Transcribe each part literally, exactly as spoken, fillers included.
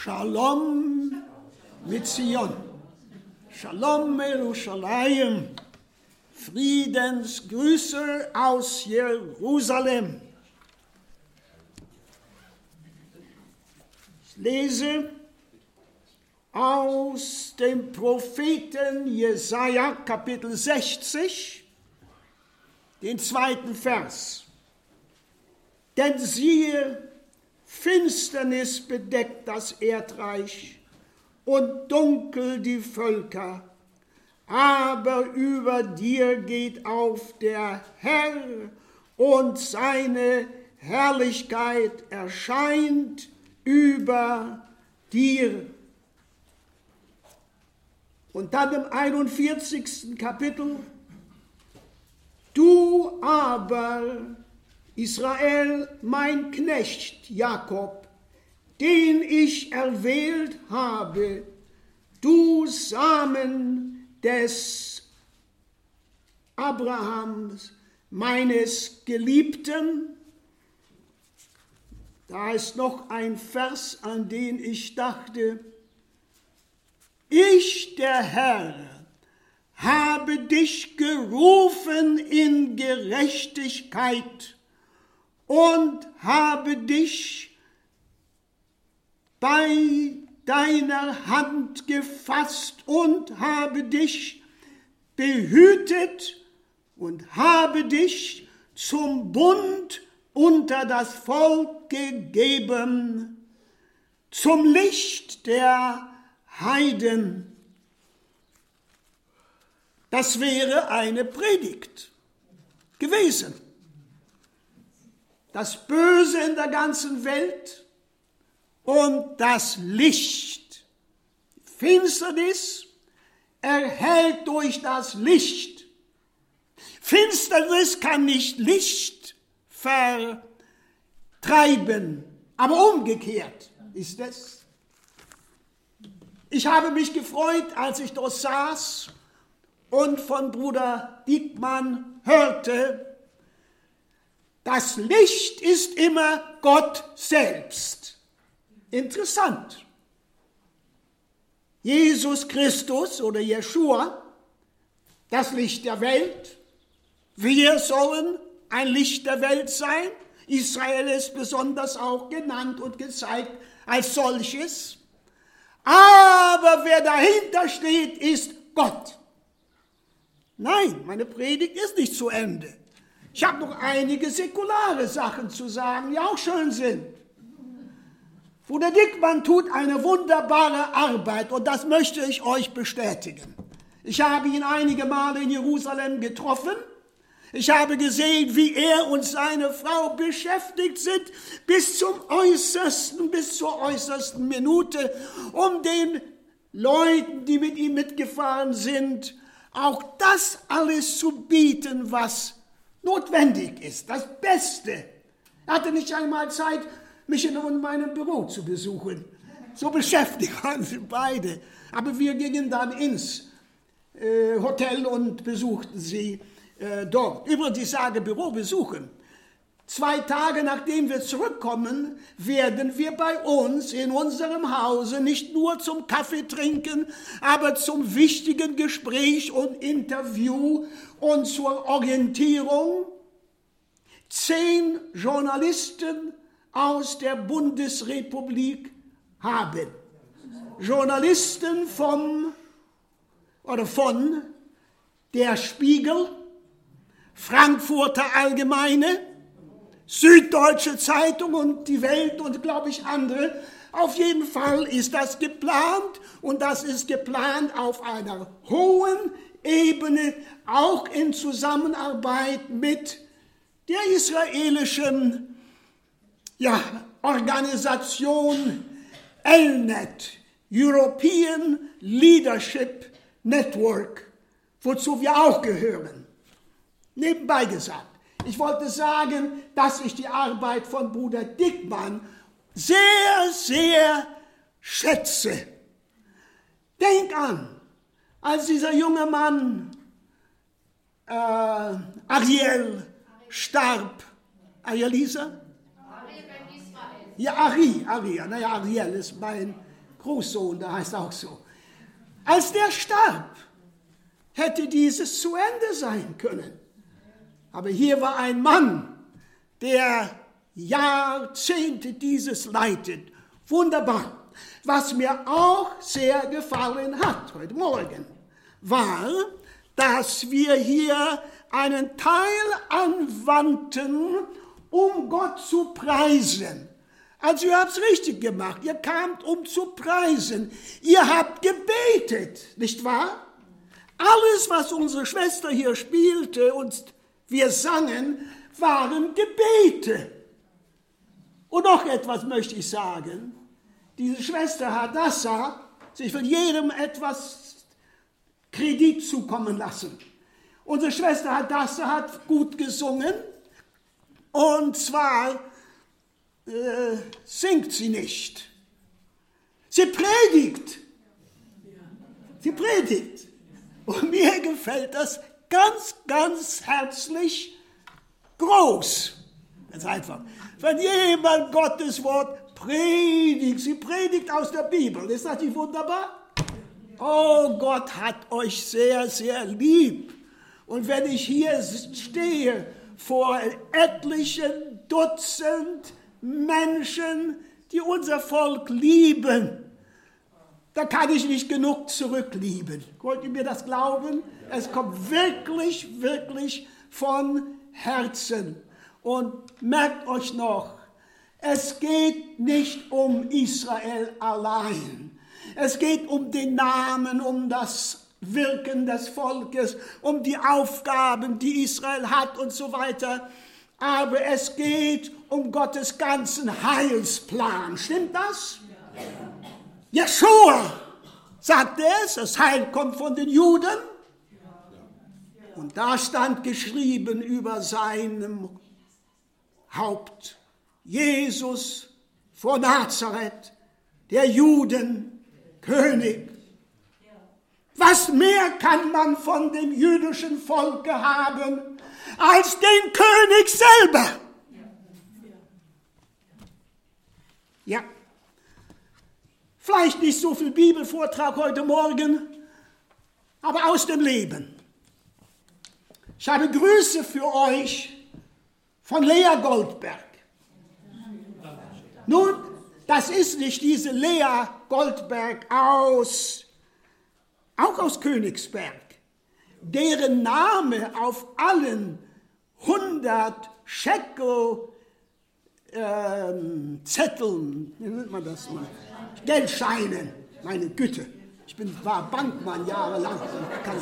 Shalom mit Zion. Shalom Jerusalem. Friedensgrüße aus Jerusalem. Ich lese aus dem Propheten Jesaja, Kapitel sechzig, den zweiten Vers. Denn siehe, Finsternis bedeckt das Erdreich und dunkel die Völker, aber über dir geht auf der Herr und seine Herrlichkeit erscheint über dir. Und dann im einundvierzigsten Kapitel, du aber, Israel, mein Knecht Jakob, den ich erwählt habe, du Samen des Abrahams, meines Geliebten. Da ist noch ein Vers, an den ich dachte. Ich, der Herr, habe dich gerufen in Gerechtigkeit und habe dich bei deiner Hand gefasst und habe dich behütet und habe dich zum Bund unter das Volk gegeben, zum Licht der Heiden. Das wäre eine Predigt gewesen. Das Böse in der ganzen Welt und das Licht. Finsternis erhellt durch das Licht. Finsternis kann nicht Licht vertreiben, aber umgekehrt ist es. Ich habe mich gefreut, als ich dort saß und von Bruder Diekmann hörte, das Licht ist immer Gott selbst. Interessant. Jesus Christus oder Jeschua, das Licht der Welt. Wir sollen ein Licht der Welt sein. Israel ist besonders auch genannt und gezeigt als solches. Aber wer dahinter steht, ist Gott. Nein, meine Predigt ist nicht zu Ende. Ich habe noch einige säkulare Sachen zu sagen, die auch schön sind. Bruder Diekmann tut eine wunderbare Arbeit und das möchte ich euch bestätigen. Ich habe ihn einige Male in Jerusalem getroffen. Ich habe gesehen, wie er und seine Frau beschäftigt sind bis zum äußersten, bis zur äußersten Minute, um den Leuten, die mit ihm mitgefahren sind, auch das alles zu bieten, was notwendig ist, das Beste. Er hatte nicht einmal Zeit, mich in meinem Büro zu besuchen. So beschäftigt waren sie beide. Aber wir gingen dann ins äh, Hotel und besuchten sie äh, dort. Übrigens, ich sage Büro besuchen. Zwei Tage nachdem wir zurückkommen, werden wir bei uns in unserem Hause nicht nur zum Kaffee trinken, aber zum wichtigen Gespräch und Interview und zur Orientierung zehn Journalisten aus der Bundesrepublik haben. Journalisten vom oder von der Spiegel, Frankfurter Allgemeine, Süddeutsche Zeitung und die Welt und, glaube ich, andere. Auf jeden Fall ist das geplant und das ist geplant auf einer hohen Ebene, auch in Zusammenarbeit mit der israelischen ja, Organisation L N E T, European Leadership Network, wozu wir auch gehören. Nebenbei gesagt. Ich wollte sagen, dass ich die Arbeit von Bruder Diekmann sehr, sehr schätze. Denk an, als dieser junge Mann äh, Ariel starb. Ariel hieß er? Ja, Ari, Ari, naja, Ariel ist mein Großsohn, der heißt auch so. Als der starb, hätte dieses zu Ende sein können. Aber hier war ein Mann, der Jahrzehnte dieses leitet. Wunderbar. Was mir auch sehr gefallen hat heute Morgen, war, dass wir hier einen Teil anwandten, um Gott zu preisen. Also ihr habt es richtig gemacht. Ihr kamt, um zu preisen. Ihr habt gebetet, nicht wahr? Alles, was unsere Schwester hier spielte und wir sangen, waren Gebete. Und noch etwas möchte ich sagen. Diese Schwester Hadassah, sich von jedem etwas Kredit zukommen lassen. Unsere Schwester Hadassah hat gut gesungen. Und zwar äh, singt sie nicht. Sie predigt. Sie predigt. Und mir gefällt das ganz, ganz herzlich groß. Ganz einfach. Wenn jemand Gottes Wort predigt, sie predigt aus der Bibel, ist das nicht wunderbar? Oh, Gott hat euch sehr, sehr lieb. Und wenn ich hier stehe vor etlichen Dutzend Menschen, die unser Volk lieben, da kann ich nicht genug zurücklieben. Wollt ihr mir das glauben? Es kommt wirklich, wirklich von Herzen. Und merkt euch noch, es geht nicht um Israel allein. Es geht um den Namen, um das Wirken des Volkes, um die Aufgaben, die Israel hat und so weiter. Aber es geht um Gottes ganzen Heilsplan. Stimmt das? Ja. Jeschua sagt es, das Heil kommt von den Juden. Und da stand geschrieben über seinem Haupt, Jesus von Nazareth, der Juden König. Was mehr kann man von dem jüdischen Volke haben als den König selber? Ja. Vielleicht nicht so viel Bibelvortrag heute Morgen, aber aus dem Leben. Ich habe Grüße für euch von Lea Goldberg. Nun, das ist nicht diese Lea Goldberg aus, auch aus Königsberg, deren Name auf allen hundert Schekel ähm, Zetteln, wie nennt man das mal? Geldscheinen, meine Güte. Ich bin, war Bankmann jahrelang. Kann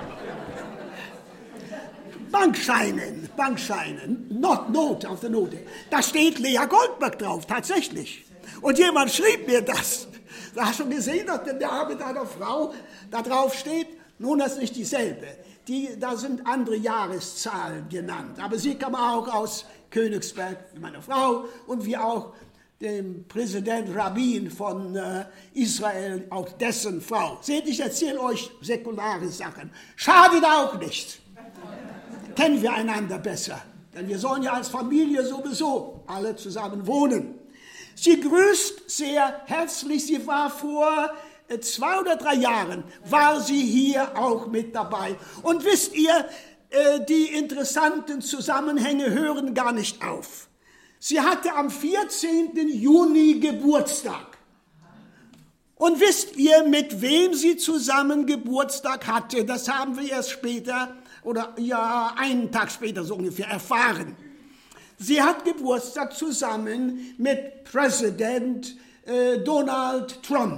Bankscheinen, Bankscheinen, not Note auf der Note. Da steht Lea Goldberg drauf, tatsächlich. Und jemand schrieb mir das. Da hast du gesehen, dass der Name deiner Frau da drauf steht. Nun, das ist nicht dieselbe. Die, da sind andere Jahreszahlen genannt. Aber sie kam auch aus Königsberg, meine Frau, und wie auch dem Präsident Rabin von äh, Israel, auch dessen Frau. Seht, ich erzähle euch säkulare Sachen. Schadet auch nicht. Kennen wir einander besser. Denn wir sollen ja als Familie sowieso alle zusammen wohnen. Sie grüßt sehr herzlich. Sie war vor äh, zwei oder drei Jahren, war sie hier auch mit dabei. Und wisst ihr, äh, die interessanten Zusammenhänge hören gar nicht auf. Sie hatte am vierzehnten Juni Geburtstag. Und wisst ihr, mit wem sie zusammen Geburtstag hatte? Das haben wir erst später, oder ja, einen Tag später so ungefähr erfahren. Sie hat Geburtstag zusammen mit Präsident äh, Donald Trump.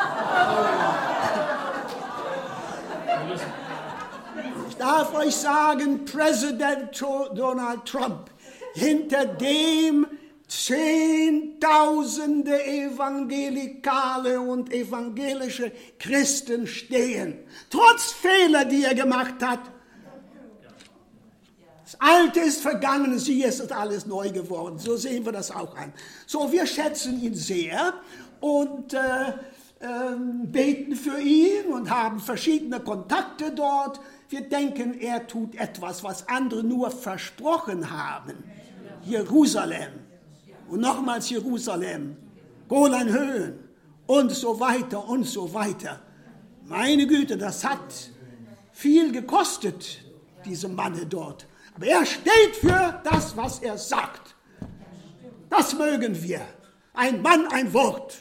Ich darf euch sagen, Präsident Donald Trump, hinter dem Zehntausende evangelikale und evangelische Christen stehen. Trotz Fehler, die er gemacht hat. Das Alte ist vergangen, siehe, es ist alles neu geworden. So sehen wir das auch an. So, wir schätzen ihn sehr und äh, äh, beten für ihn und haben verschiedene Kontakte dort. Wir denken, er tut etwas, was andere nur versprochen haben. Jerusalem und nochmals Jerusalem, Golanhöhen und so weiter und so weiter. Meine Güte, das hat viel gekostet, diese Manne dort. Aber er steht für das, was er sagt. Das mögen wir. Ein Mann, ein Wort.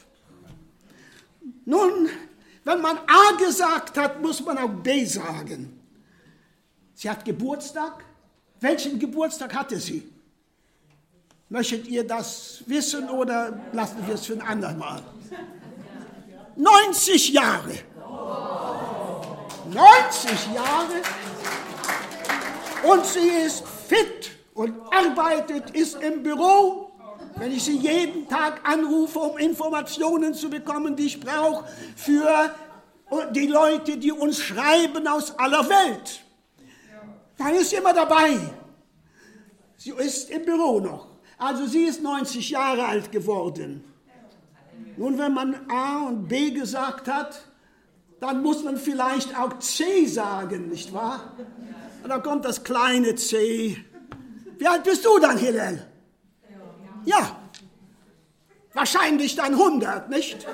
Nun, wenn man A gesagt hat, muss man auch B sagen. Sie hat Geburtstag. Welchen Geburtstag hatte sie? Möchtet ihr das wissen oder lassen wir es für ein andermal? neunzig Jahre. neunzig Jahre. Und sie ist fit und arbeitet, ist im Büro. Wenn ich sie jeden Tag anrufe, um Informationen zu bekommen, die ich brauche für die Leute, die uns schreiben aus aller Welt, dann ist sie immer dabei. Sie ist im Büro noch. Also sie ist neunzig Jahre alt geworden. Nun, wenn man A und B gesagt hat, dann muss man vielleicht auch C sagen, nicht wahr? Und dann kommt das kleine C. Wie alt bist du dann, Hillel? Ja, wahrscheinlich dann hundert, nicht?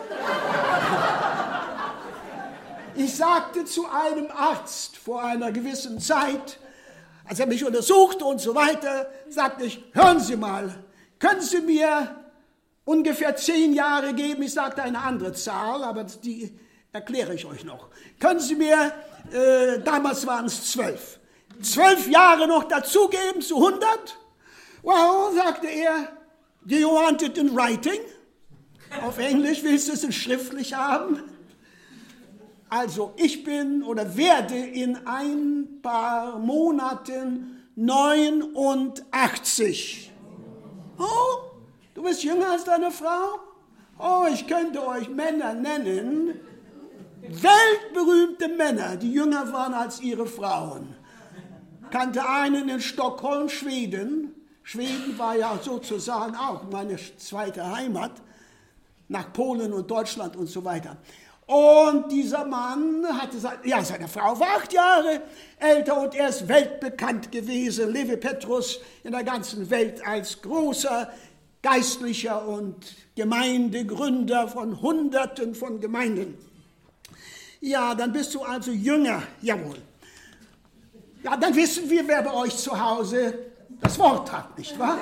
Ich sagte zu einem Arzt vor einer gewissen Zeit, als er mich untersuchte und so weiter, sagte ich, hören Sie mal, können Sie mir ungefähr zehn Jahre geben? Ich sagte eine andere Zahl, aber die erkläre ich euch noch. Können Sie mir, äh, damals waren es zwölf, zwölf Jahre noch dazugeben zu hundert? Well, sagte er, do you want it in writing? Auf Englisch, willst du es in schriftlich haben? Also ich bin oder werde in ein paar Monaten neunundachtzig. Oh, du bist jünger als deine Frau? Oh, ich könnte euch Männer nennen, weltberühmte Männer, die jünger waren als ihre Frauen. Kannte einen in Stockholm, Schweden. Schweden war ja sozusagen auch meine zweite Heimat, nach Polen und Deutschland und so weiter. Und dieser Mann hatte, ja, seine Frau war acht Jahre älter und er ist weltbekannt gewesen, Levi Petrus in der ganzen Welt als großer Geistlicher und Gemeindegründer von Hunderten von Gemeinden. Ja, dann bist du also jünger, jawohl. Ja, dann wissen wir, wer bei euch zu Hause das Wort hat, nicht wahr?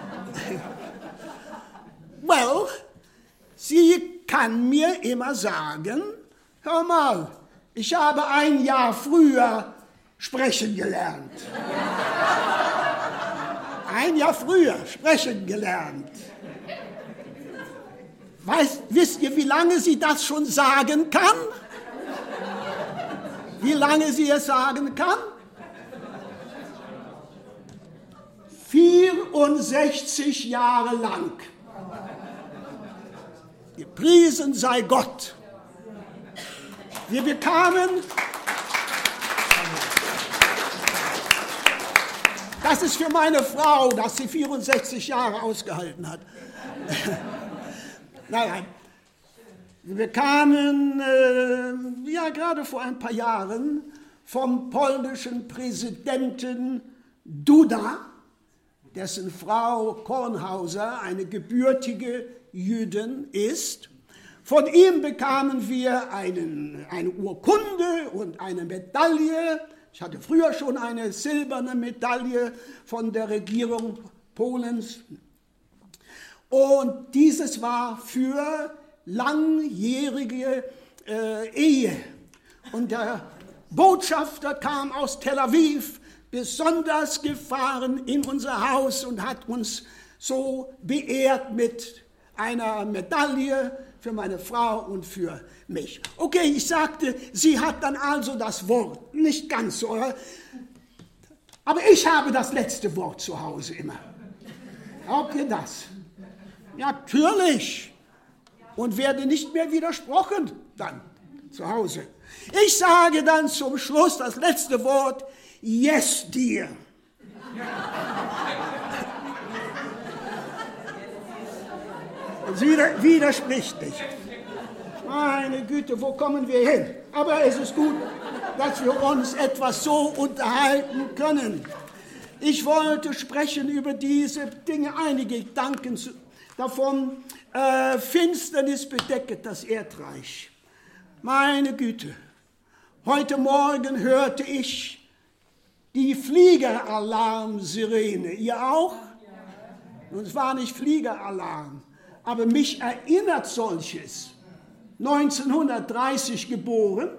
Well, sie kann mir immer sagen, hör mal, ich habe ein Jahr früher sprechen gelernt. Ein Jahr früher sprechen gelernt. Weißt, wisst ihr, wie lange sie das schon sagen kann? Wie lange sie es sagen kann? vierundsechzig Jahre lang. Gepriesen sei Gott. Wir bekamen, das ist für meine Frau, dass sie vierundsechzig Jahre ausgehalten hat. Nein, nein. Wir bekamen, äh, ja gerade vor ein paar Jahren, vom polnischen Präsidenten Duda, dessen Frau Kornhauser eine gebürtige Jüdin ist. Von ihm bekamen wir einen, eine Urkunde und eine Medaille. Ich hatte früher schon eine silberne Medaille von der Regierung Polens. Und dieses war für langjährige äh, Ehe. Und der Botschafter kam aus Tel Aviv, besonders gefahren in unser Haus und hat uns so beehrt mit einer Medaille für meine Frau und für mich. Okay, ich sagte, sie hat dann also das Wort, nicht ganz so, aber ich habe das letzte Wort zu Hause immer. Glaubt ihr das? Natürlich. Und werde nicht mehr widersprochen dann zu Hause. Ich sage dann zum Schluss das letzte Wort, yes, dear. Sie widerspricht nicht. Meine Güte, wo kommen wir hin? Aber es ist gut, dass wir uns etwas so unterhalten können. Ich wollte sprechen über diese Dinge, einige Gedanken davon, äh, Finsternis bedecket das Erdreich. Meine Güte, heute Morgen hörte ich die Fliegeralarm-Sirene. Ihr auch? Und es war nicht Fliegeralarm, aber mich erinnert solches. neunzehnhundertdreißig geboren,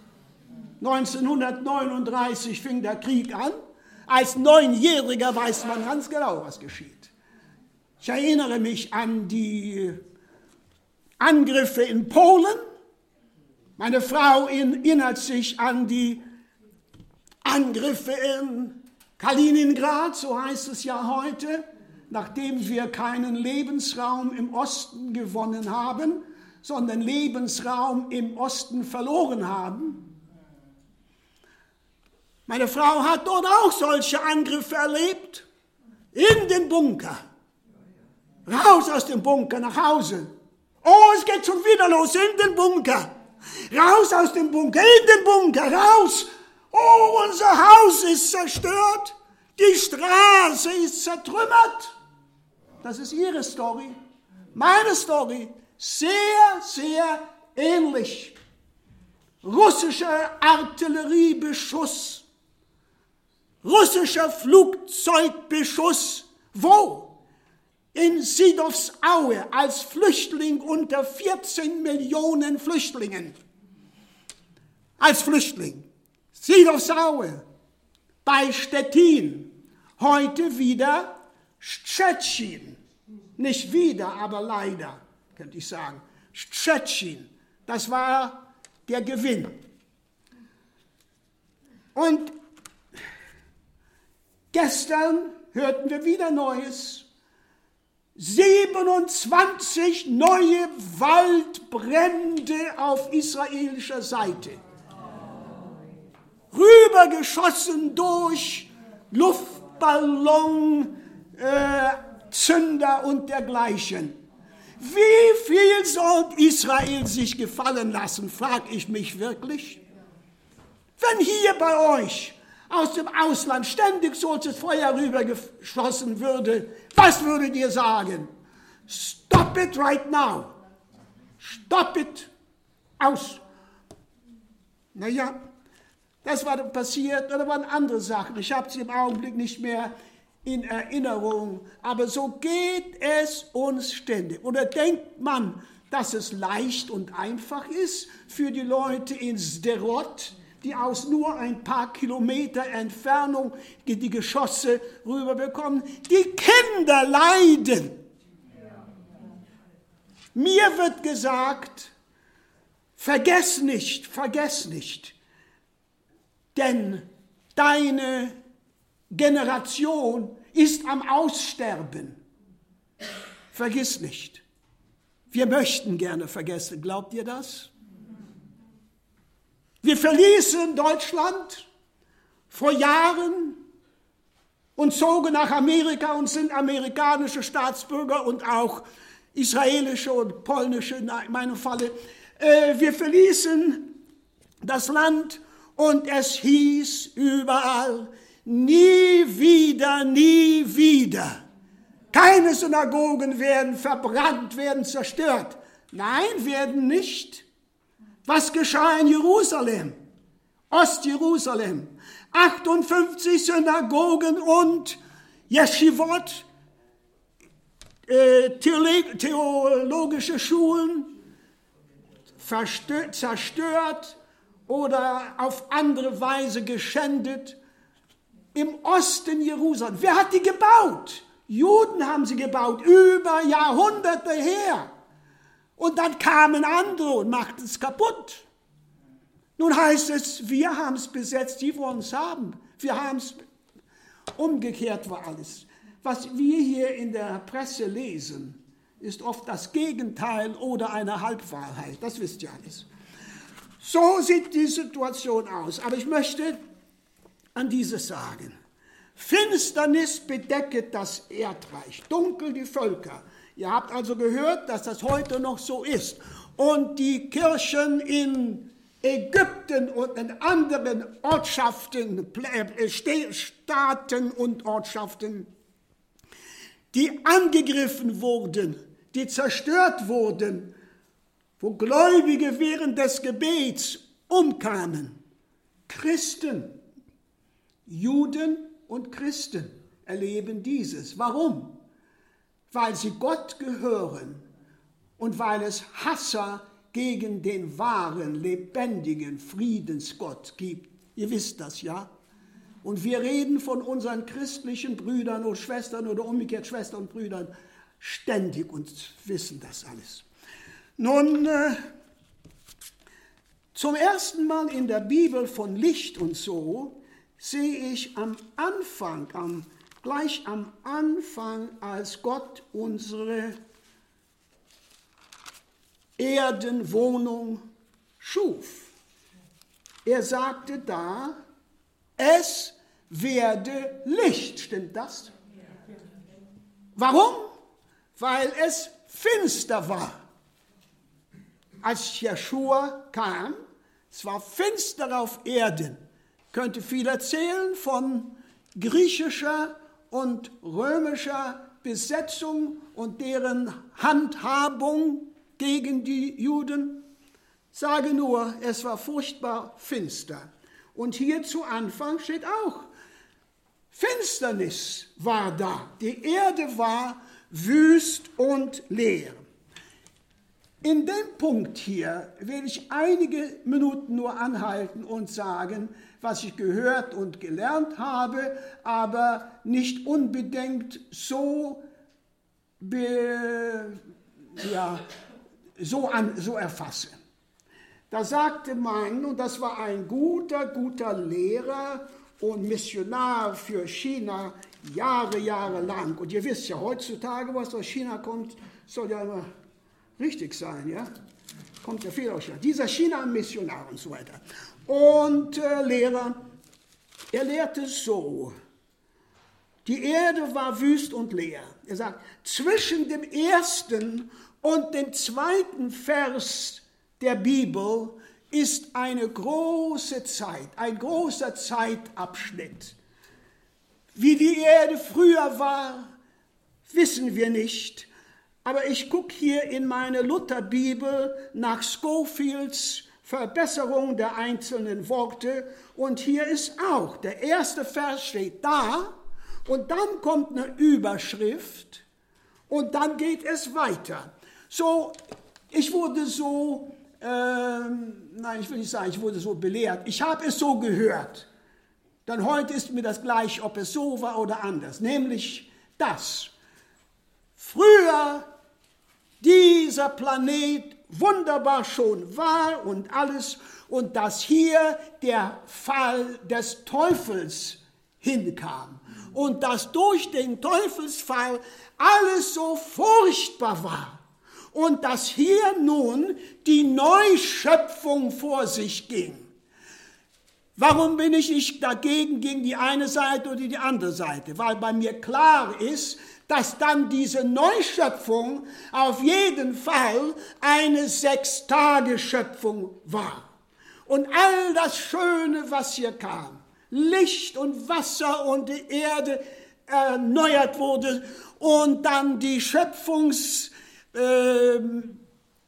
neunzehnhundertneununddreißig fing der Krieg an. Als Neunjähriger weiß man ganz genau, was geschieht. Ich erinnere mich an die Angriffe in Polen. Meine Frau erinnert sich an die Angriffe in Kaliningrad, so heißt es ja heute, nachdem wir keinen Lebensraum im Osten gewonnen haben, sondern Lebensraum im Osten verloren haben. Meine Frau hat dort auch solche Angriffe erlebt, in den Bunker. Raus aus dem Bunker, nach Hause. Oh, es geht schon wieder los, in den Bunker. Raus aus dem Bunker, in den Bunker, raus. Oh, unser Haus ist zerstört. Die Straße ist zertrümmert. Das ist ihre Story. Meine Story, sehr, sehr ähnlich. Russischer Artilleriebeschuss. Russischer Flugzeugbeschuss. Wo? In Sidowsaue als Flüchtling unter vierzehn Millionen Flüchtlingen. Als Flüchtling. Sidowsaue bei Stettin. Heute wieder Szczecin. Nicht wieder, aber leider, könnte ich sagen. Szczecin. Das war der Gewinn. Und gestern hörten wir wieder Neues. siebenundzwanzig neue Waldbrände auf israelischer Seite. Rübergeschossen durch Luftballon, äh, Zünder und dergleichen. Wie viel soll Israel sich gefallen lassen, frage ich mich wirklich. Wenn hier bei euch aus dem Ausland ständig solches Feuer rübergeschossen würde, was würdet ihr sagen? Stop it right now. Stop it. Aus. Naja, das war passiert, oder waren andere Sachen. Ich habe sie im Augenblick nicht mehr in Erinnerung. Aber so geht es uns ständig. Oder denkt man, dass es leicht und einfach ist für die Leute in Sderot, die aus nur ein paar Kilometer Entfernung die Geschosse rüberbekommen. Die Kinder leiden. Mir wird gesagt, vergess nicht, vergess nicht, denn deine Generation ist am Aussterben. Vergiss nicht. Wir möchten gerne vergessen. Glaubt ihr das? Wir verließen Deutschland vor Jahren und zogen nach Amerika und sind amerikanische Staatsbürger und auch israelische und polnische, in meinem Falle. Wir verließen das Land und es hieß überall, nie wieder, nie wieder. Keine Synagogen werden verbrannt, werden zerstört. Nein, werden nicht. Was geschah in Jerusalem? Ostjerusalem. achtundfünfzig Synagogen und Yeshivot, äh, theologische Schulen, zerstört oder auf andere Weise geschändet. Im Osten Jerusalem. Wer hat die gebaut? Juden haben sie gebaut, über Jahrhunderte her. Und dann kamen andere und machten es kaputt. Nun heißt es, wir haben es besetzt, die wollen es haben. Wir haben es, umgekehrt war alles. Was wir hier in der Presse lesen, ist oft das Gegenteil oder eine Halbwahrheit. Das wisst ihr alles. So sieht die Situation aus. Aber ich möchte an dieses sagen. Finsternis bedecket das Erdreich, dunkel die Völker. Ihr habt also gehört, dass das heute noch so ist. Und die Kirchen in Ägypten und in anderen Ortschaften, Staaten und Ortschaften, die angegriffen wurden, die zerstört wurden, wo Gläubige während des Gebets umkamen. Christen, Juden und Christen erleben dieses. Warum? Weil sie Gott gehören und weil es Hasser gegen den wahren, lebendigen Friedensgott gibt. Ihr wisst das, ja? Und wir reden von unseren christlichen Brüdern und Schwestern oder umgekehrt Schwestern und Brüdern ständig und wissen das alles. Nun, äh, zum ersten Mal in der Bibel von Licht und so sehe ich am Anfang, am, gleich am Anfang, als Gott unsere Erdenwohnung schuf. Er sagte da, es werde Licht. Stimmt das? Warum? Weil es finster war. Als Jeschua kam, es war finster auf Erden. Ich könnte viel erzählen von griechischer und römischer Besetzung und deren Handhabung gegen die Juden. Sage nur, es war furchtbar finster. Und hier zu Anfang steht auch, Finsternis war da. Die Erde war wüst und leer. In dem Punkt hier will ich einige Minuten nur anhalten und sagen, was ich gehört und gelernt habe, aber nicht unbedingt so, be, ja, so, an, so erfasse. Da sagte man, und das war ein guter, guter Lehrer und Missionar für China, Jahre, Jahre lang. Und ihr wisst ja, heutzutage, was aus China kommt, soll ja immer richtig sein, ja? Kommt ja viel aus China. Dieser China-Missionar und so weiter. Und äh, Lehrer, er lehrte so, die Erde war wüst und leer. Er sagt, zwischen dem ersten und dem zweiten Vers der Bibel ist eine große Zeit, ein großer Zeitabschnitt. Wie die Erde früher war, wissen wir nicht. Aber ich gucke hier in meine Lutherbibel nach Scofields Verbesserung der einzelnen Worte und hier ist auch, der erste Vers steht da und dann kommt eine Überschrift und dann geht es weiter. So, ich wurde so, ähm, nein, ich will nicht sagen, ich wurde so belehrt, ich habe es so gehört. Dann heute ist mir das gleich, ob es so war oder anders, nämlich das. Früher dieser Planet wunderbar schon war und alles und dass hier der Fall des Teufels hinkam und dass durch den Teufelsfall alles so furchtbar war und dass hier nun die Neuschöpfung vor sich ging. Warum bin ich nicht dagegen, gegen die eine Seite oder die andere Seite? Weil bei mir klar ist, dass dann diese Neuschöpfung auf jeden Fall eine Sechstageschöpfung war. Und all das Schöne, was hier kam, Licht und Wasser und die Erde erneuert wurde und dann die Schöpfungseinheiten,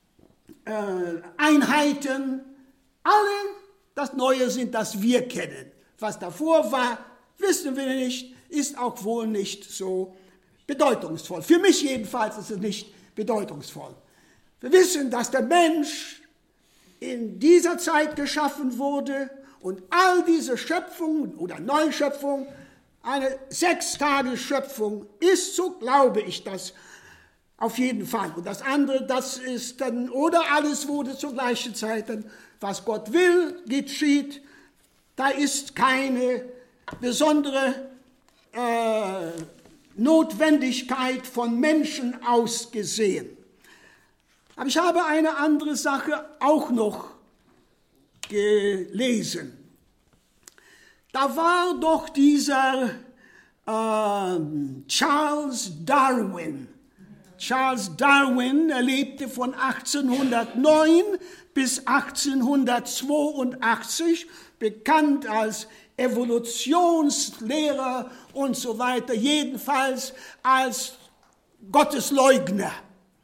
äh, äh, alle das Neue sind, das wir kennen. Was davor war, wissen wir nicht, ist auch wohl nicht so bedeutungsvoll. Für mich jedenfalls ist es nicht bedeutungsvoll. Wir wissen, dass der Mensch in dieser Zeit geschaffen wurde und all diese Schöpfung oder Neuschöpfung eine Sechstageschöpfung ist, so glaube ich das auf jeden Fall. Und das andere, das ist dann, oder alles wurde zur gleichen Zeit, dann, was Gott will, geschieht. Da ist keine besondere äh, Notwendigkeit von Menschen aus gesehen. Aber ich habe eine andere Sache auch noch gelesen. Da war doch dieser äh, Charles Darwin. Charles Darwin, er lebte von achtzehnhundertneun bis achtzehnhundertzweiundachtzig, bekannt als Evolutionslehrer und so weiter, jedenfalls als Gottesleugner.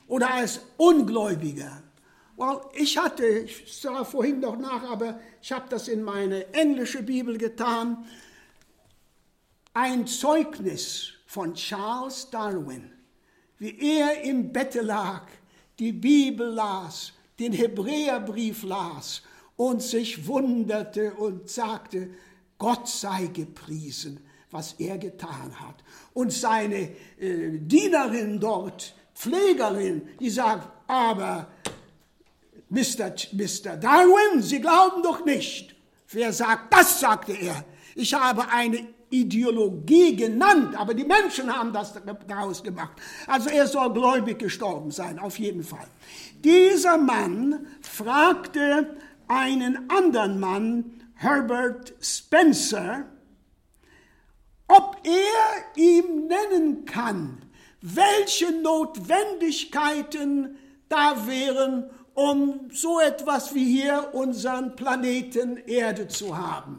oder als Ungläubiger. Well, ich hatte, ich sah vorhin noch nach, aber ich habe das in meine englische Bibel getan, ein Zeugnis von Charles Darwin, wie er im Bette lag, die Bibel las, den Hebräerbrief las und sich wunderte und sagte, Gott sei gepriesen, was er getan hat. Und seine äh, Dienerin dort, Pflegerin, die sagt, aber Mister Mister Darwin, Sie glauben doch nicht. Wer sagt, das sagte er. Ich habe eine Ideologie genannt, aber die Menschen haben das daraus gemacht. Also er soll gläubig gestorben sein, auf jeden Fall. Dieser Mann fragte einen anderen Mann, Herbert Spencer, ob er ihm nennen kann, welche Notwendigkeiten da wären, um so etwas wie hier unseren Planeten Erde zu haben.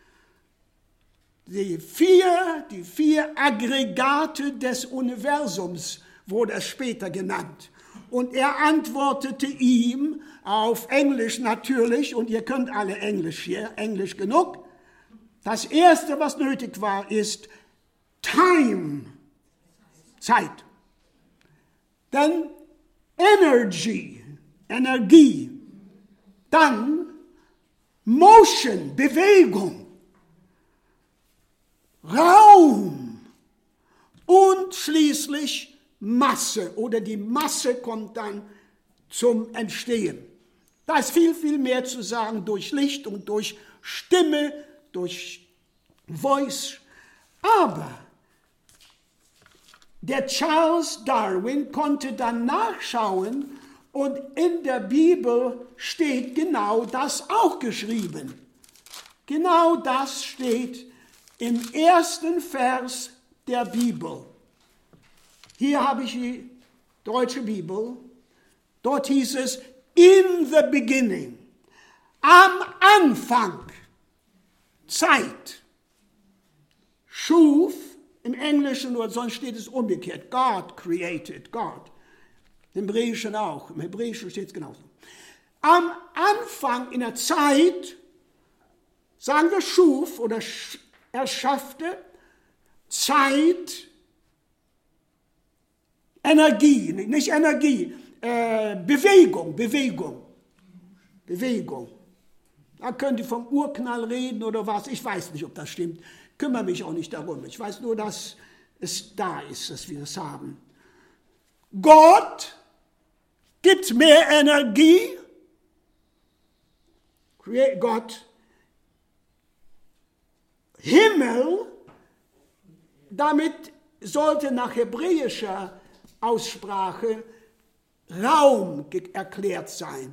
Die vier, die vier Aggregate des Universums wurde es später genannt. Und er antwortete ihm auf Englisch natürlich, und ihr könnt alle Englisch hier, Englisch genug. Das Erste, was nötig war, ist Time, Zeit. Dann Energy, Energie. Dann Motion, Bewegung. Raum und schließlich Masse, oder die Masse kommt dann zum Entstehen. Da ist viel, viel mehr zu sagen durch Licht und durch Stimme, durch Voice. Aber der Charles Darwin konnte dann nachschauen und in der Bibel steht genau das auch geschrieben. Genau das steht im ersten Vers der Bibel. Hier habe ich die deutsche Bibel. Dort hieß es, in the beginning, am Anfang, Zeit, schuf, im Englischen oder sonst steht es umgekehrt, God created, God. Im Hebräischen auch, im Hebräischen steht es genauso. Am Anfang in der Zeit, sagen wir schuf oder erschaffte, Zeit, Energie, nicht Energie, äh, Bewegung, Bewegung, Bewegung. Da könnt ihr vom Urknall reden oder was, ich weiß nicht, ob das stimmt, kümmere mich auch nicht darum. Ich weiß nur, dass es da ist, dass wir es haben. Gott gibt mehr Energie, Gott, Himmel, damit sollte nach hebräischer Aussprache Raum erklärt sein.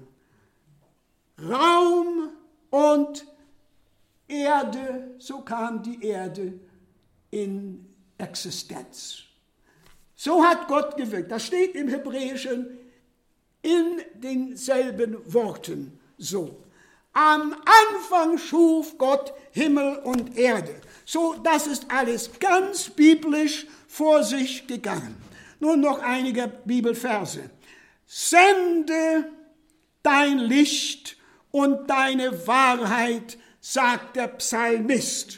Raum und Erde, so kam die Erde in Existenz. So hat Gott gewirkt. Das steht im Hebräischen in denselben Worten so. Am Anfang schuf Gott Himmel und Erde. So, das ist alles ganz biblisch vor sich gegangen. Nur noch einige Bibelverse. Sende dein Licht und deine Wahrheit, sagt der Psalmist.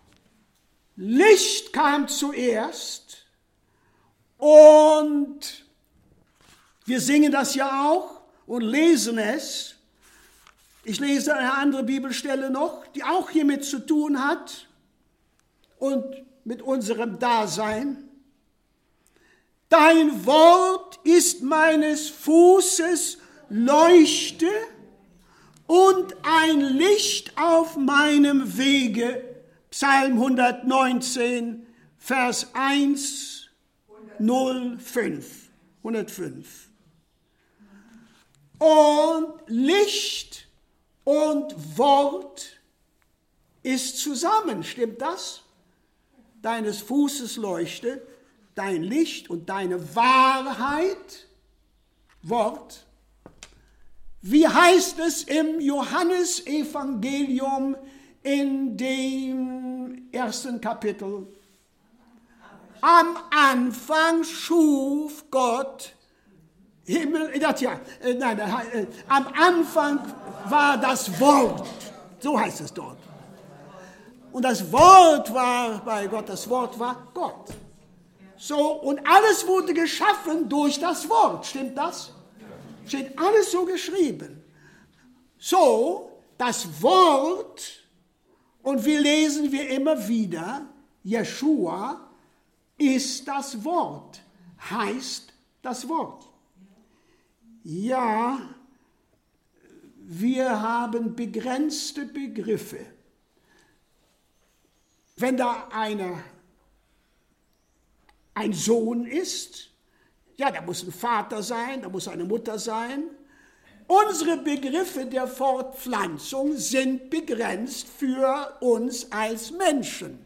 Licht kam zuerst und wir singen das ja auch und lesen es. Ich lese eine andere Bibelstelle noch, die auch hiermit zu tun hat und mit unserem Dasein. Dein Wort ist meines Fußes Leuchte und ein Licht auf meinem Wege. Psalm hundertneunzehn, Vers eins null fünf. hundertfünf. Und Licht und Wort ist zusammen, stimmt das? Deines Fußes Leuchte, dein Licht und deine Wahrheit, Wort. Wie heißt es im Johannesevangelium in dem ersten Kapitel? Am Anfang schuf Gott Himmel, das ja, äh, nein, äh, am Anfang war das Wort, so heißt es dort. Und das Wort war bei Gott, das Wort war Gott. So, und alles wurde geschaffen durch das Wort, stimmt das? Steht alles so geschrieben. So, das Wort, und wir lesen wir immer wieder, Jeschua ist das Wort, heißt das Wort. Ja, wir haben begrenzte Begriffe. Wenn da einer ein Sohn ist, ja, da muss ein Vater sein, da muss eine Mutter sein. Unsere Begriffe der Fortpflanzung sind begrenzt für uns als Menschen.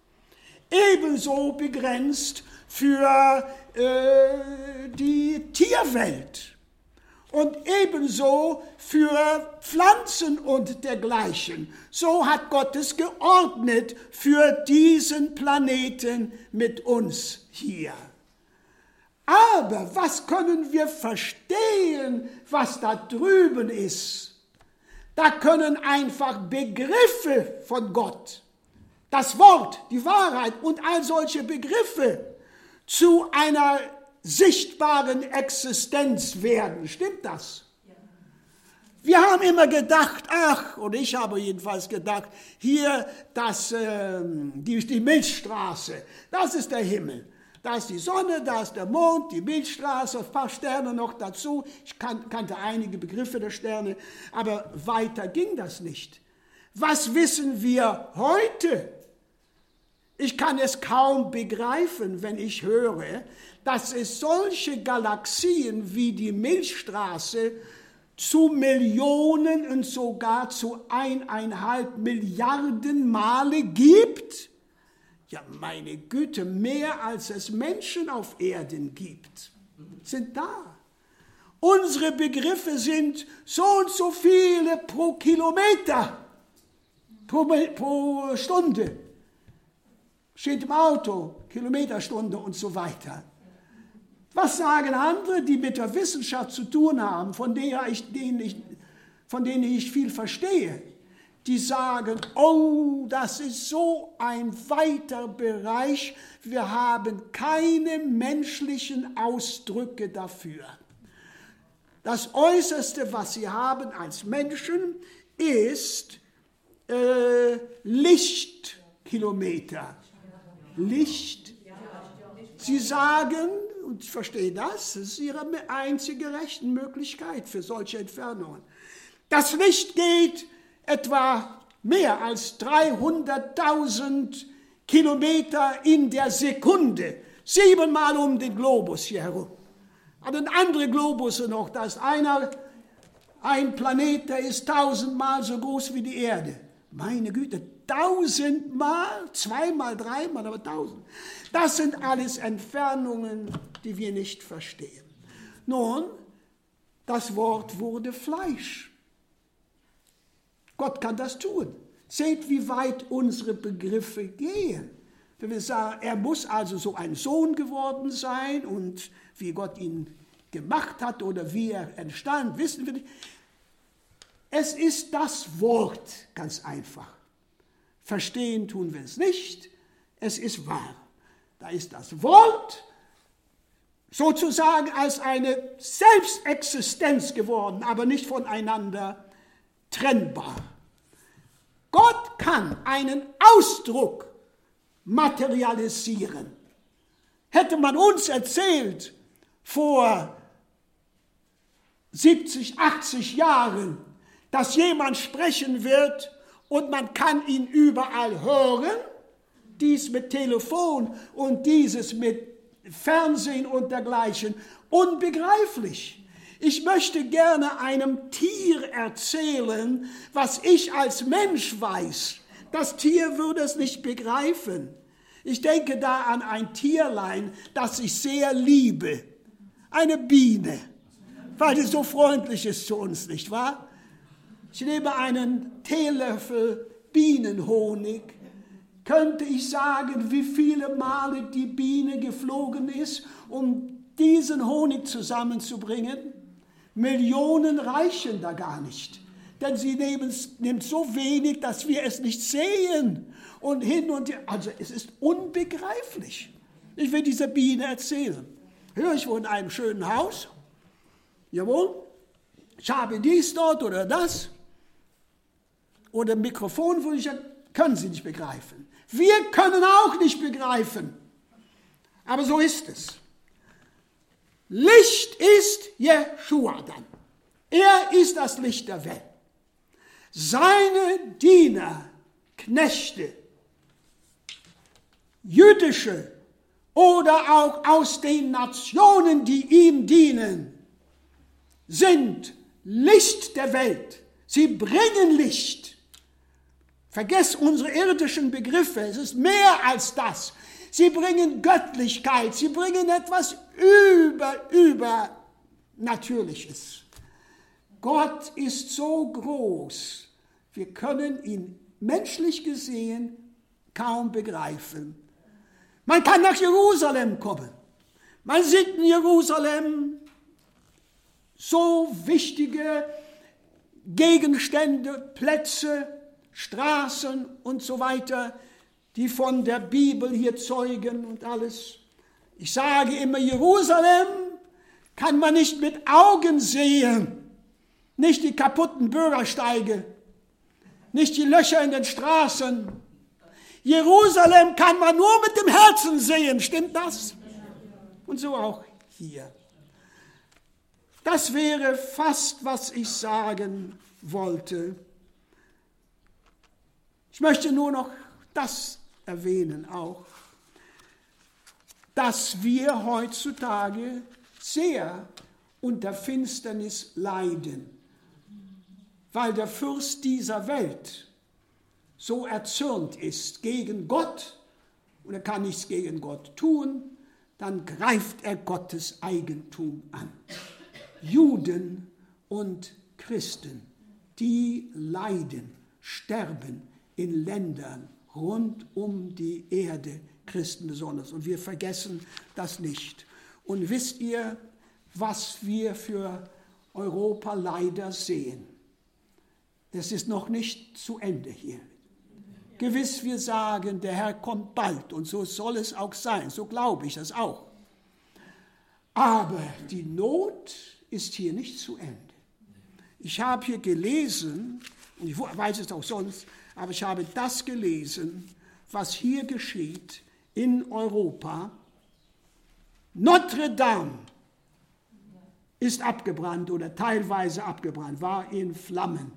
Ebenso begrenzt für äh, die Tierwelt und ebenso für Pflanzen und dergleichen. So hat Gott es geordnet für diesen Planeten mit uns hier. Aber was können wir verstehen, was da drüben ist? Da können einfach Begriffe von Gott, das Wort, die Wahrheit und all solche Begriffe zu einer sichtbaren Existenz werden. Stimmt das? Wir haben immer gedacht, ach, und ich habe jedenfalls gedacht, hier das, äh, die, die Milchstraße, das ist der Himmel. Da ist die Sonne, da ist der Mond, die Milchstraße, ein paar Sterne noch dazu. Ich kan- kannte einige Begriffe der Sterne, aber weiter ging das nicht. Was wissen wir heute? Ich kann es kaum begreifen, wenn ich höre, dass es solche Galaxien wie die Milchstraße zu Millionen und sogar zu eineinhalb Milliarden Male gibt. Ja, meine Güte, mehr als es Menschen auf Erden gibt, sind da. Unsere Begriffe sind so und so viele pro Kilometer, pro, pro Stunde. Steht im Auto, Kilometerstunde und so weiter. Was sagen andere, die mit der Wissenschaft zu tun haben, von denen ich, denen ich, von denen ich viel verstehe? Die sagen, oh, das ist so ein weiter Bereich, wir haben keine menschlichen Ausdrücke dafür. Das Äußerste, was sie haben als Menschen, ist äh, Lichtkilometer. Licht. Sie sagen, und ich verstehe das, das ist ihre einzige Rechenmöglichkeit für solche Entfernungen. Das Licht geht etwa mehr als dreihunderttausend Kilometer in der Sekunde, siebenmal um den Globus hier herum. Aber andere Globusse noch, da ist einer, ein Planet, der ist tausendmal so groß wie die Erde. Meine Güte, tausendmal, zweimal, dreimal, aber tausend. Das sind alles Entfernungen, die wir nicht verstehen. Nun, das Wort wurde Fleisch. Gott kann das tun. Seht, wie weit unsere Begriffe gehen. Wenn wir sagen, er muss also so ein Sohn geworden sein und wie Gott ihn gemacht hat oder wie er entstand, wissen wir nicht. Es ist das Wort, ganz einfach. Verstehen tun wir es nicht, es ist wahr. Da ist das Wort sozusagen als eine Selbstexistenz geworden, aber nicht voneinander trennbar. Gott kann einen Ausdruck materialisieren. Hätte man uns erzählt vor siebzig, achtzig Jahren, dass jemand sprechen wird und man kann ihn überall hören, dies mit Telefon und dieses mit Fernsehen und dergleichen, unbegreiflich. Ich möchte gerne einem Tier erzählen, was ich als Mensch weiß. Das Tier würde es nicht begreifen. Ich denke da an ein Tierlein, das ich sehr liebe. Eine Biene, weil die so freundlich ist zu uns, nicht wahr? Ich nehme einen Teelöffel Bienenhonig. Könnte ich sagen, wie viele Male die Biene geflogen ist, um diesen Honig zusammenzubringen. Millionen reichen da gar nicht, denn sie nehmen nimmt so wenig, dass wir es nicht sehen. Und hin und her, also es ist unbegreiflich. Ich will dieser Biene erzählen. Hör, ich wohne in einem schönen Haus. Jawohl. Ich habe dies dort oder das. Oder ein Mikrofon, wo ich sage, können Sie nicht begreifen. Wir können auch nicht begreifen. Aber so ist es. Licht ist Jeschua dann. Er ist das Licht der Welt. Seine Diener, Knechte, jüdische oder auch aus den Nationen, die ihm dienen, sind Licht der Welt. Sie bringen Licht. Vergesst unsere irdischen Begriffe, es ist mehr als das. Sie bringen Göttlichkeit, sie bringen etwas über, Übernatürliches. Gott ist so groß, wir können ihn menschlich gesehen kaum begreifen. Man kann nach Jerusalem kommen. Man sieht in Jerusalem so wichtige Gegenstände, Plätze, Straßen und so weiter, die von der Bibel hier zeugen und alles. Ich sage immer, Jerusalem kann man nicht mit Augen sehen, nicht die kaputten Bürgersteige, nicht die Löcher in den Straßen. Jerusalem kann man nur mit dem Herzen sehen, stimmt das? Und so auch hier. Das wäre fast, was ich sagen wollte. Ich möchte nur noch das erwähnen auch, dass wir heutzutage sehr unter Finsternis leiden, weil der Fürst dieser Welt so erzürnt ist gegen Gott und er kann nichts gegen Gott tun, dann greift er Gottes Eigentum an. Juden und Christen, die leiden, sterben in Ländern rund um die Erde, Christen besonders. Und wir vergessen das nicht. Und wisst ihr, was wir für Europa leider sehen? Das ist noch nicht zu Ende hier. Gewiss, wir sagen, der Herr kommt bald und so soll es auch sein. So glaube ich das auch. Aber die Not ist hier nicht zu Ende. Ich habe hier gelesen, und ich weiß es auch sonst, aber ich habe das gelesen, was hier geschieht in Europa. Notre Dame ist abgebrannt oder teilweise abgebrannt, war in Flammen.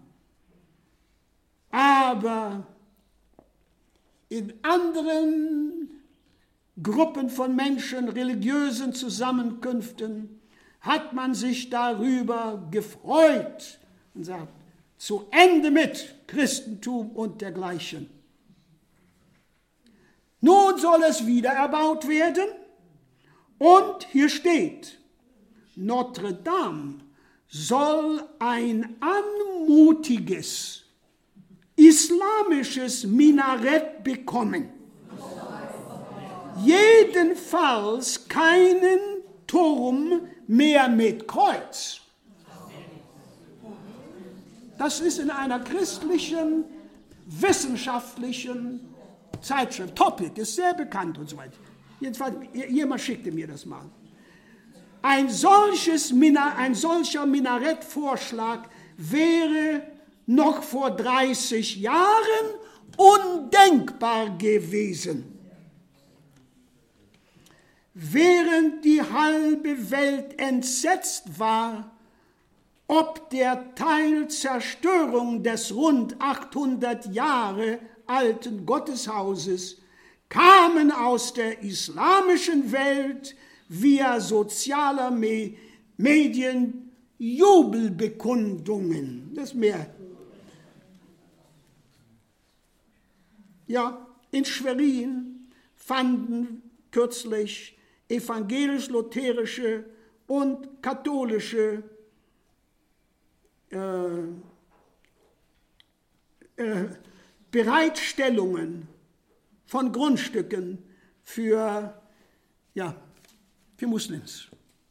Aber in anderen Gruppen von Menschen, religiösen Zusammenkünften, hat man sich darüber gefreut und sagt, zu Ende mit Christentum und dergleichen. Nun soll es wieder erbaut werden und hier steht, Notre Dame soll ein anmutiges islamisches Minarett bekommen. Jedenfalls keinen Turm mehr mit Kreuz. Das ist in einer christlichen, wissenschaftlichen Zeitschrift. Topic ist sehr bekannt und so weiter. Jedenfalls, jemand schickte mir das mal. Ein, solches, ein solcher Minarettvorschlag wäre noch vor dreißig Jahren undenkbar gewesen. Während die halbe Welt entsetzt war, ob der Teilzerstörung des rund achthundert Jahre alten Gotteshauses, kamen aus der islamischen Welt via sozialer Me- Medien Jubelbekundungen. Das ist mehr. Ja, in Schwerin fanden kürzlich evangelisch-lutherische und katholische äh, äh, Bereitstellungen von Grundstücken für, ja, für Muslims.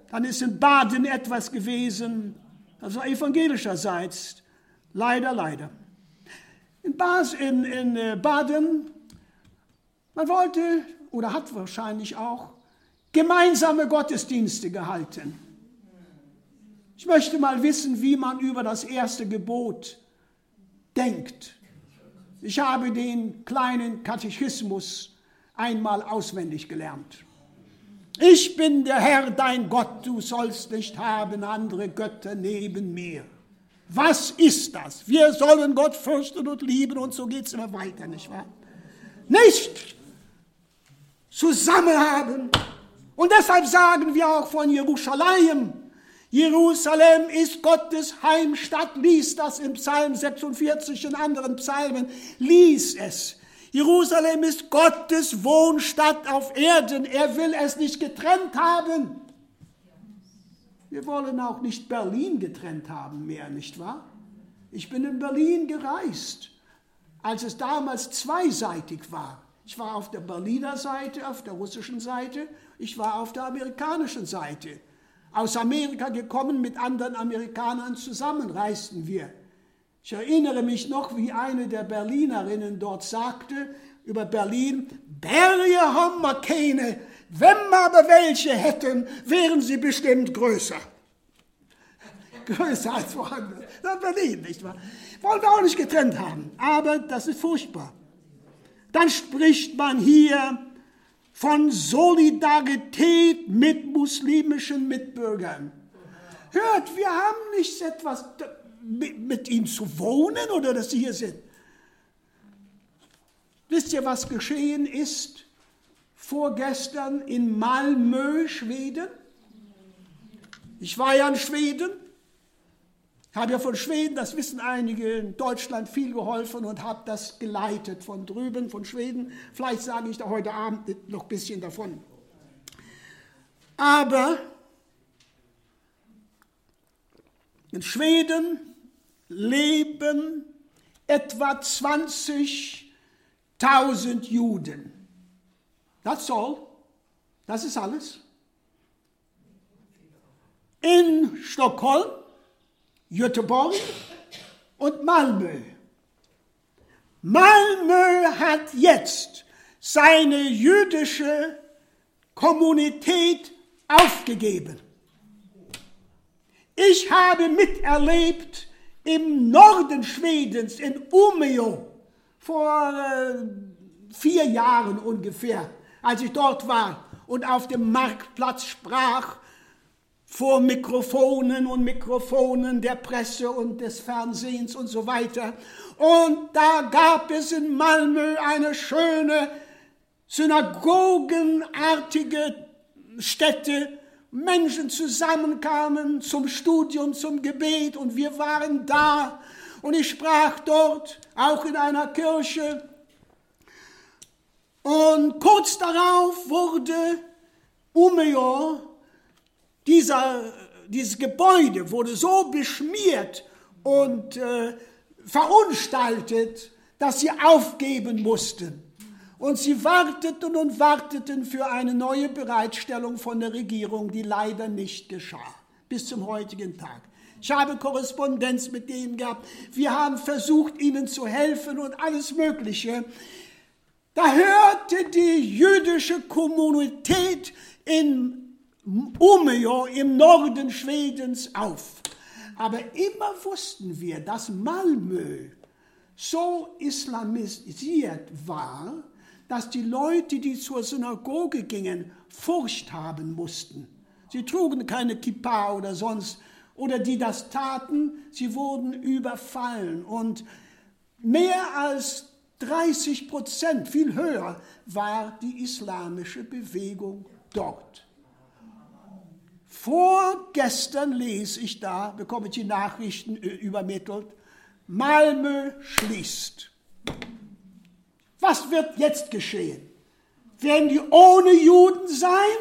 Dann ist in Baden etwas gewesen, also evangelischerseits. Leider, leider. In, Bas, in, in Baden, man wollte oder hat wahrscheinlich auch gemeinsame Gottesdienste gehalten. Ich möchte mal wissen, wie man über das erste Gebot denkt. Ich habe den kleinen Katechismus einmal auswendig gelernt. Ich bin der Herr, dein Gott, du sollst nicht haben andere Götter neben mir. Was ist das? Wir sollen Gott fürchten und lieben und so geht es immer weiter, nicht wahr? Nicht zusammen haben. Und deshalb sagen wir auch von Jerusalem, Jerusalem ist Gottes Heimstatt, lies das im Psalm sechsundvierzig, in anderen Psalmen, lies es. Jerusalem ist Gottes Wohnstatt auf Erden, er will es nicht getrennt haben. Wir wollen auch nicht Berlin getrennt haben mehr, nicht wahr? Ich bin in Berlin gereist, als es damals zweiseitig war. Ich war auf der Berliner Seite, auf der russischen Seite, ich war auf der amerikanischen Seite. Aus Amerika gekommen, mit anderen Amerikanern zusammen reisten wir. Ich erinnere mich noch, wie eine der Berlinerinnen dort sagte über Berlin, Berge haben wir keine, wenn wir aber welche hätten, wären sie bestimmt größer. Größer als woanders. Das ist Berlin, nicht wahr? Wollen wir auch nicht getrennt haben, aber das ist furchtbar. Dann spricht man hier von Solidarität mit muslimischen Mitbürgern. Hört, wir haben nicht etwas mit ihnen zu wohnen oder dass sie hier sind. Wisst ihr, was geschehen ist vorgestern in Malmö, Schweden? Ich war ja in Schweden, habe ja von Schweden, das wissen einige, in Deutschland viel geholfen und habe das geleitet von drüben, von Schweden. Vielleicht sage ich da heute Abend noch ein bisschen davon. Aber in Schweden leben etwa zwanzigtausend Juden. That's all. Das ist alles. In Stockholm, Göteborg und Malmö. Malmö hat jetzt seine jüdische Kommunität aufgegeben. Ich habe miterlebt im Norden Schwedens, in Umeå, vor äh, vier Jahren ungefähr, als ich dort war und auf dem Marktplatz sprach, vor Mikrofonen und Mikrofonen der Presse und des Fernsehens und so weiter. Und da gab es in Malmö eine schöne synagogenartige Stätte. Menschen zusammenkamen zum Studium, zum Gebet und wir waren da. Und ich sprach dort, auch in einer Kirche. Und kurz darauf wurde Umeå, Dieser, dieses Gebäude wurde so beschmiert und äh, verunstaltet, dass sie aufgeben mussten. Und sie warteten und warteten für eine neue Bereitstellung von der Regierung, die leider nicht geschah, bis zum heutigen Tag. Ich habe Korrespondenz mit denen gehabt. Wir haben versucht, ihnen zu helfen und alles Mögliche. Da hörte die jüdische Kommunität in Umeå im Norden Schwedens auf. Aber immer wussten wir, dass Malmö so islamisiert war, dass die Leute, die zur Synagoge gingen, Furcht haben mussten. Sie trugen keine Kippa oder sonst, oder die das taten, sie wurden überfallen. Und mehr als dreißig Prozent, viel höher, war die islamische Bewegung dort. Vorgestern lese ich da, bekomme ich die Nachrichten übermittelt, Malmö schließt. Was wird jetzt geschehen? Werden die ohne Juden sein?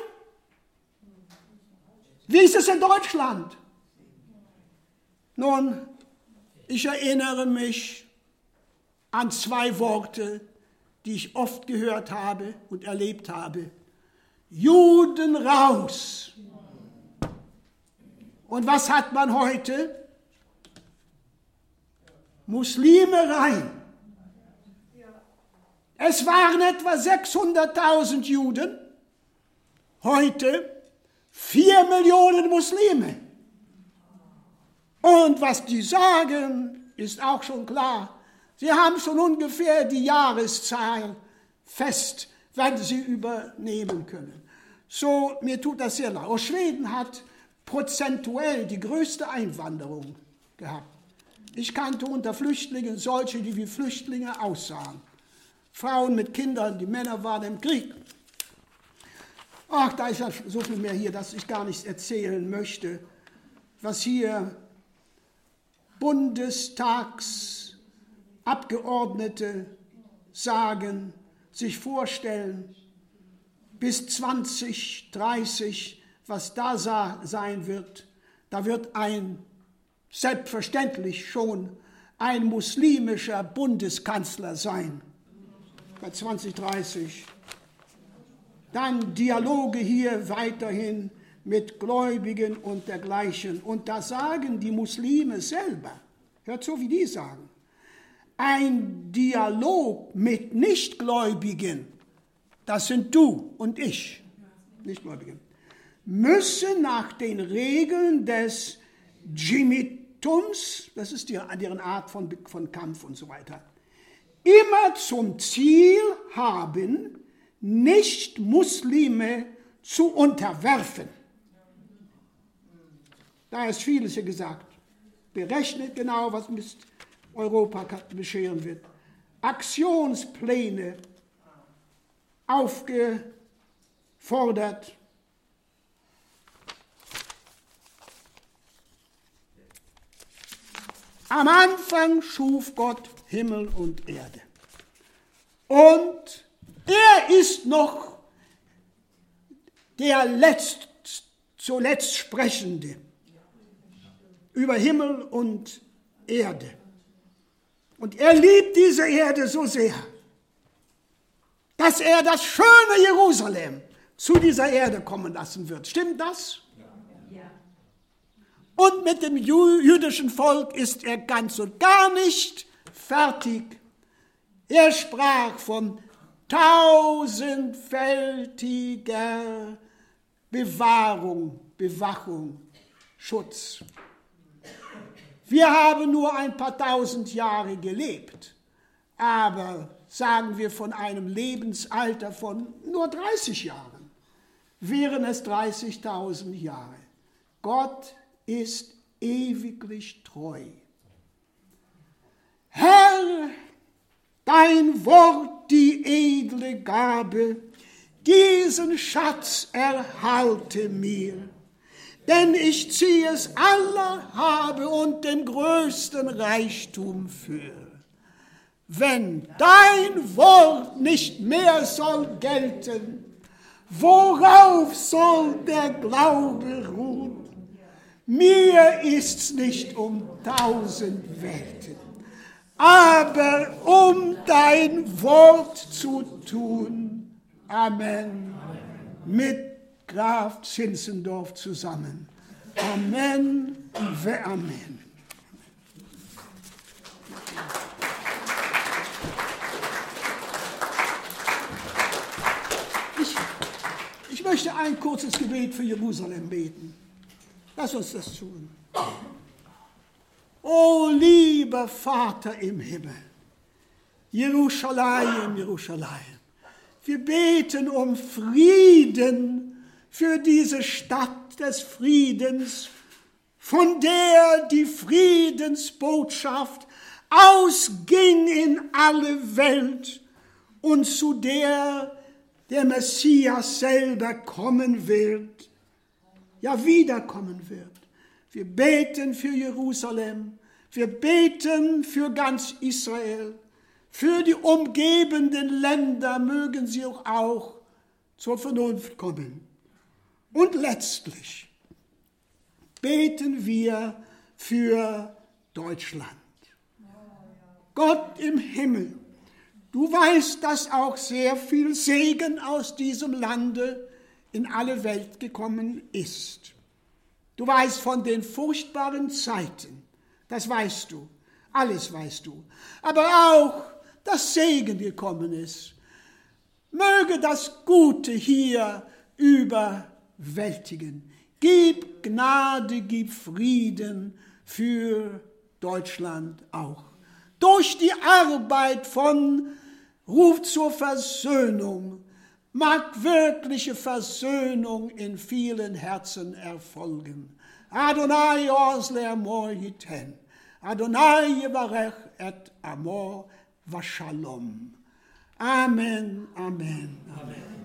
Wie ist es in Deutschland? Nun, ich erinnere mich an zwei Worte, die ich oft gehört habe und erlebt habe. Juden raus! Und was hat man heute? Muslimerei. Es waren etwa sechshunderttausend Juden, heute vier Millionen Muslime. Und was die sagen, ist auch schon klar. Sie haben schon ungefähr die Jahreszahl fest, wenn sie übernehmen können. So, mir tut das sehr leid. Auch Schweden hat prozentuell die größte Einwanderung gehabt. Ich kannte unter Flüchtlingen solche, die wie Flüchtlinge aussahen. Frauen mit Kindern, die Männer waren im Krieg. Ach, da ist ja so viel mehr hier, dass ich gar nicht erzählen möchte, was hier Bundestagsabgeordnete sagen, sich vorstellen, bis zwanzig dreißig, was da sein wird. Da wird ein, selbstverständlich schon, ein muslimischer Bundeskanzler sein. Bei zwanzig dreißig. Dann Dialoge hier weiterhin mit Gläubigen und dergleichen. Und da sagen die Muslime selber, hört so, wie die sagen, ein Dialog mit Nichtgläubigen, das sind du und ich, Nichtgläubigen, müsse nach den Regeln des Dschihaditums, das ist deren Art von, von Kampf und so weiter, immer zum Ziel haben, Nicht-Muslime zu unterwerfen. Da ist vieles hier gesagt. Berechnet genau, was mit Europa bescheren wird. Aktionspläne aufgefordert. Am Anfang schuf Gott Himmel und Erde. Und er ist noch der letzt, zuletzt Sprechende über Himmel und Erde. Und er liebt diese Erde so sehr, dass er das schöne Jerusalem zu dieser Erde kommen lassen wird. Stimmt das? Ja. Und mit dem jüdischen Volk ist er ganz und gar nicht fertig. Er sprach von tausendfältiger Bewahrung, Bewachung, Schutz. Wir haben nur ein paar tausend Jahre gelebt, aber sagen wir von einem Lebensalter von nur dreißig Jahren, wären es dreißigtausend Jahre. Gott ist ewiglich treu. Herr, dein Wort, die edle Gabe, diesen Schatz erhalte mir, denn ich ziehe es aller habe und den größten Reichtum für. Wenn dein Wort nicht mehr soll gelten, worauf soll der Glaube ruhen? Mir ist's nicht um tausend Welten, aber um dein Wort zu tun. Amen. Mit Graf Zinzendorf zusammen. Amen. Amen. Ich, ich möchte ein kurzes Gebet für Jerusalem beten. Lass uns das tun. O lieber Vater im Himmel, Jerusalem, Jerusalem, wir beten um Frieden für diese Stadt des Friedens, von der die Friedensbotschaft ausging in alle Welt und zu der der Messias selber kommen wird, ja wiederkommen wird. Wir beten für Jerusalem, wir beten für ganz Israel, für die umgebenden Länder mögen sie auch zur Vernunft kommen. Und letztlich beten wir für Deutschland. Gott im Himmel, du weißt, dass auch sehr viel Segen aus diesem Lande in alle Welt gekommen ist. Du weißt von den furchtbaren Zeiten, das weißt du, alles weißt du, aber auch, dass Segen gekommen ist. Möge das Gute hier überwältigen. Gib Gnade, gib Frieden für Deutschland auch. Durch die Arbeit von Ruf zur Versöhnung mag wirkliche Versöhnung in vielen Herzen erfolgen. Adonai oz le'amor yiten. Adonai yevarech et amor vashalom. Amen, Amen, Amen.